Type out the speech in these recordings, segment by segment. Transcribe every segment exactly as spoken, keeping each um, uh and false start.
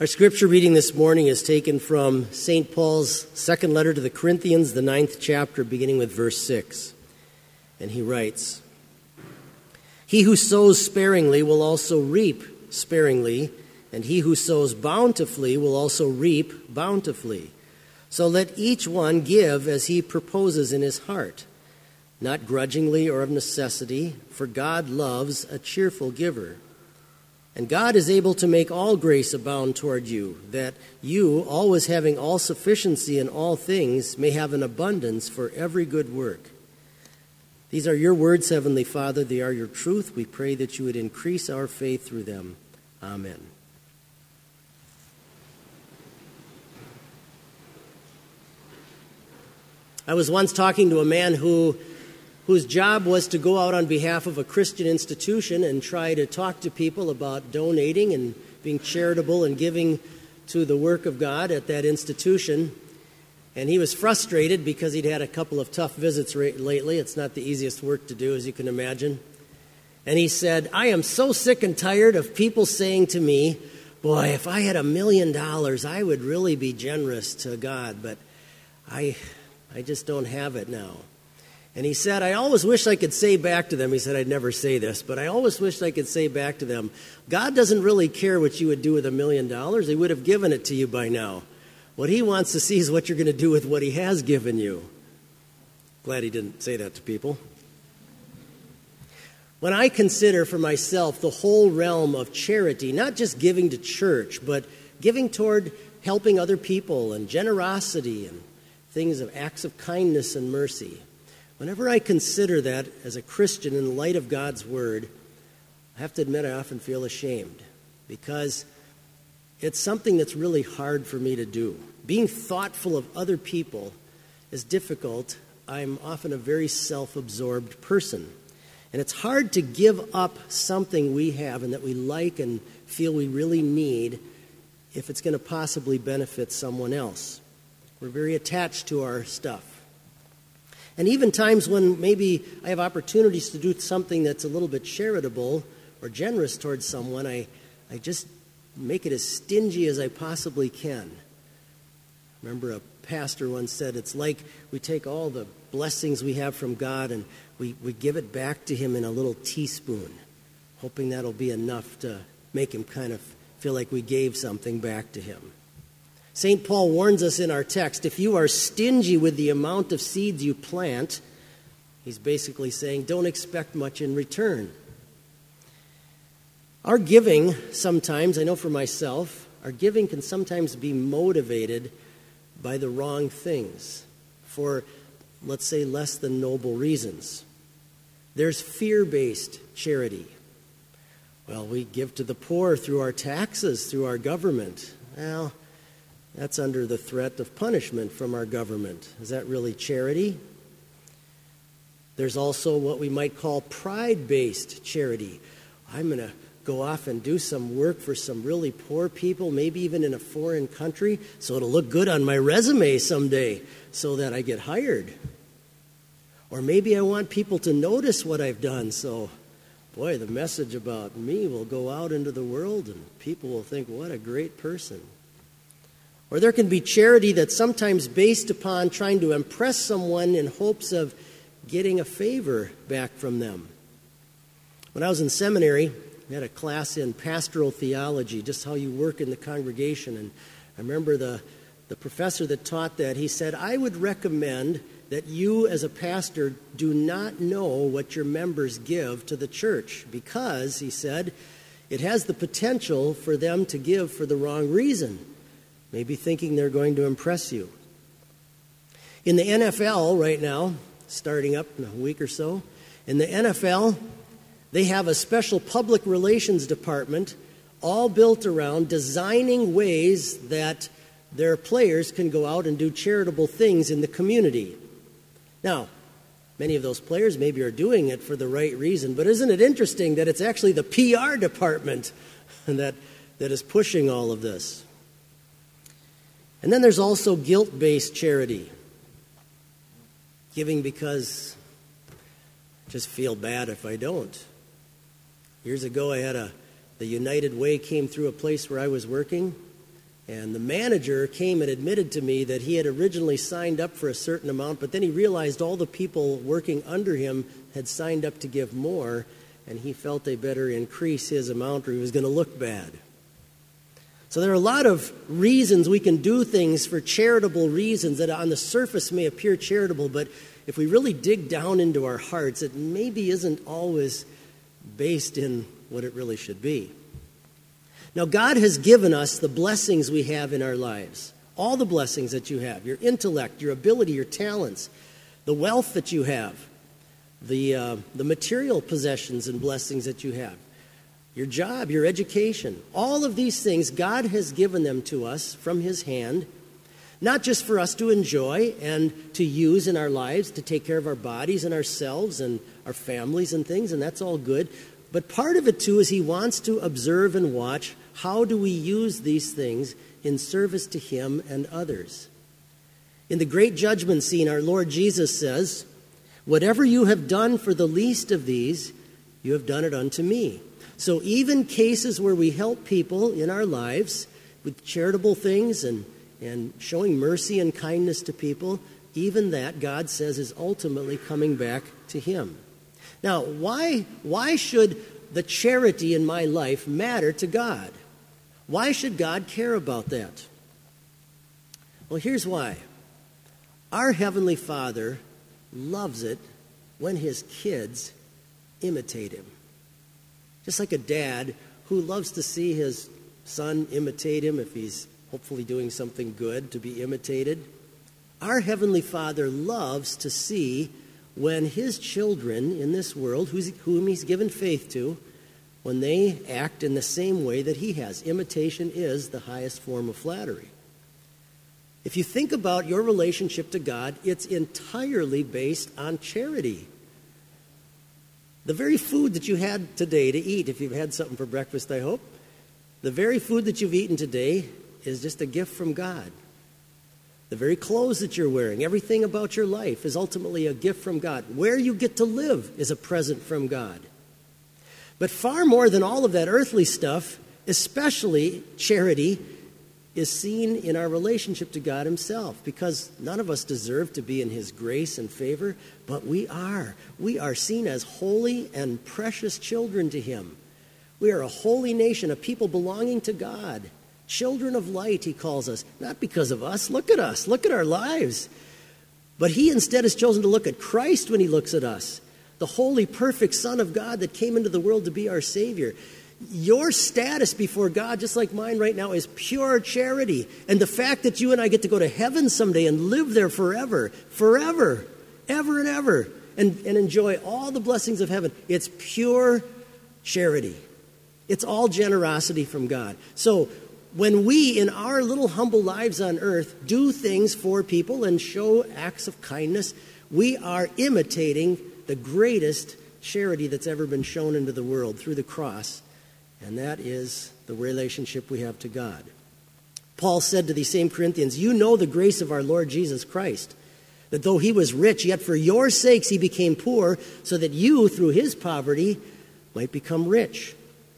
Our scripture reading this morning is taken from Saint Paul's second letter to the Corinthians, the ninth chapter, beginning with verse six. And he writes, "He who sows sparingly will also reap sparingly, and he who sows bountifully will also reap bountifully. So let each one give as he proposes in his heart, not grudgingly or of necessity, for God loves a cheerful giver. And God is able to make all grace abound toward you, that you, always having all sufficiency in all things, may have an abundance for every good work. These are your words, Heavenly Father. They are your truth. We pray that you would increase our faith through them. Amen." I was once talking to a man who whose job was to go out on behalf of a Christian institution and try to talk to people about donating and being charitable and giving to the work of God at that institution. And he was frustrated because he'd had a couple of tough visits lately. It's not the easiest work to do, as you can imagine. And he said, "I am so sick and tired of people saying to me, 'Boy, if I had a million dollars, I would really be generous to God, but I, I just don't have it now.' And he said, I always wish I could say back to them," he said, "I'd never say this, but I always wish I could say back to them, God doesn't really care what you would do with a million dollars. He would have given it to you by now. What he wants to see is what you're going to do with what he has given you." Glad he didn't say that to people. When I consider for myself the whole realm of charity, not just giving to church, but giving toward helping other people and generosity and things of acts of kindness and mercy, whenever I consider that as a Christian in the light of God's Word, I have to admit I often feel ashamed because it's something that's really hard for me to do. Being thoughtful of other people is difficult. I'm often a very self-absorbed person. And it's hard to give up something we have and that we like and feel we really need if it's going to possibly benefit someone else. We're very attached to our stuff. And even times when maybe I have opportunities to do something that's a little bit charitable or generous towards someone, I, I just make it as stingy as I possibly can. I remember a pastor once said, it's like we take all the blessings we have from God and we, we give it back to him in a little teaspoon, hoping that'll be enough to make him kind of feel like we gave something back to him. Saint Paul warns us in our text, if you are stingy with the amount of seeds you plant, he's basically saying, don't expect much in return. Our giving sometimes, I know for myself, our giving can sometimes be motivated by the wrong things for, let's say, less than noble reasons. There's fear-based charity. Well, we give to the poor through our taxes, through our government. Well, that's under the threat of punishment from our government. Is that really charity? There's also what we might call pride-based charity. I'm going to go off and do some work for some really poor people, maybe even in a foreign country, so it'll look good on my resume someday so that I get hired. Or maybe I want people to notice what I've done, so, boy, the message about me will go out into the world and people will think, what a great person. Or there can be charity that's sometimes based upon trying to impress someone in hopes of getting a favor back from them. When I was in seminary, we had a class in pastoral theology, just how you work in the congregation. And I remember the, the professor that taught that, he said, I would recommend that you as a pastor do not know what your members give to the church because, he said, it has the potential for them to give for the wrong reason. Maybe thinking they're going to impress you. In the N F L right now, starting up in a week or so, in the N F L, they have a special public relations department all built around designing ways that their players can go out and do charitable things in the community. Now, many of those players maybe are doing it for the right reason, but isn't it interesting that it's actually the P R department that, that is pushing all of this? And then there's also guilt-based charity. Giving because I just feel bad if I don't. Years ago, I had a, the United Way came through a place where I was working, And the manager came and admitted to me that he had originally signed up for a certain amount, but then he realized all the people working under him had signed up to give more, and he felt they better increase his amount or he was going to look bad. So there are a lot of reasons we can do things for charitable reasons that on the surface may appear charitable, but if we really dig down into our hearts, it maybe isn't always based in what it really should be. Now, God has given us the blessings we have in our lives, all the blessings that you have, your intellect, your ability, your talents, the wealth that you have, the, uh, the material possessions and blessings that you have, your job, your education. All of these things, God has given them to us from his hand, not just for us to enjoy and to use in our lives, to take care of our bodies and ourselves and our families and things, and that's all good. But part of it, too, is he wants to observe and watch how do we use these things in service to him and others. In the great judgment scene, our Lord Jesus says, "Whatever you have done for the least of these, you have done it unto me." So even cases where we help people in our lives with charitable things and, and showing mercy and kindness to people, even that, God says, is ultimately coming back to him. Now, why, why should the charity in my life matter to God? Why should God care about that? Well, here's why. Our Heavenly Father loves it when his kids imitate him. Just like a dad who loves to see his son imitate him if he's hopefully doing something good to be imitated. Our Heavenly Father loves to see when his children in this world, whom he's given faith to, when they act in the same way that he has. Imitation is the highest form of flattery. If you think about your relationship to God, it's entirely based on charity. The very food that you had today to eat, if you've had something for breakfast, I hope, the very food that you've eaten today is just a gift from God. The very clothes that you're wearing, everything about your life is ultimately a gift from God. Where you get to live is a present from God. But far more than all of that earthly stuff, especially charity, is seen in our relationship to God himself, because none of us deserve to be in his grace and favor, but we are. We are seen as holy and precious children to him. We are a holy nation, a people belonging to God. Children of light, he calls us, not because of us. Look at us. Look at our lives. But he instead has chosen to look at Christ when he looks at us, the holy, perfect Son of God that came into the world to be our Savior. Your status before God, just like mine right now, is pure charity. And the fact that you and I get to go to heaven someday and live there forever, forever, ever and ever, and, and enjoy all the blessings of heaven, it's pure charity. It's all generosity from God. So when we, in our little humble lives on earth, do things for people and show acts of kindness, we are imitating the greatest charity that's ever been shown into the world through the cross, and that is the relationship we have to God. Paul said to these same Corinthians, "You know the grace of our Lord Jesus Christ, that though he was rich, yet for your sakes he became poor, so that you, through his poverty, might become rich."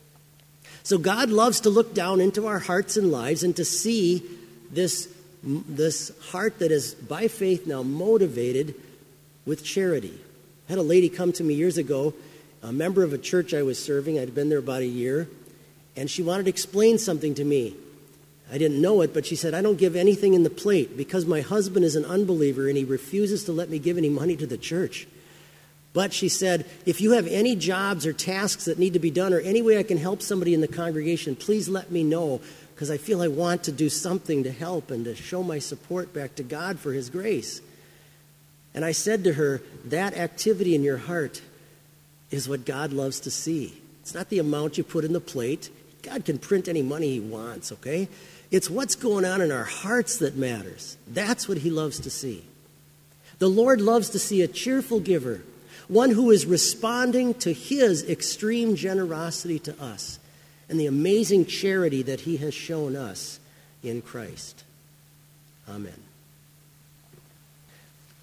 So God loves to look down into our hearts and lives and to see this, this heart that is by faith now motivated with charity. I had a lady come to me years ago, a member of a church I was serving. I'd been there about a year, and she wanted to explain something to me. I didn't know it, but she said, "I don't give anything in the plate because my husband is an unbeliever and he refuses to let me give any money to the church. But," she said, "if you have any jobs or tasks that need to be done or any way I can help somebody in the congregation, please let me know, because I feel I want to do something to help and to show my support back to God for his grace." And I said to her, that activity in your heart is what God loves to see. It's not the amount you put in the plate. God can print any money he wants, okay? It's what's going on in our hearts that matters. That's what he loves to see. The Lord loves to see a cheerful giver, one who is responding to his extreme generosity to us and the amazing charity that he has shown us in Christ. Amen.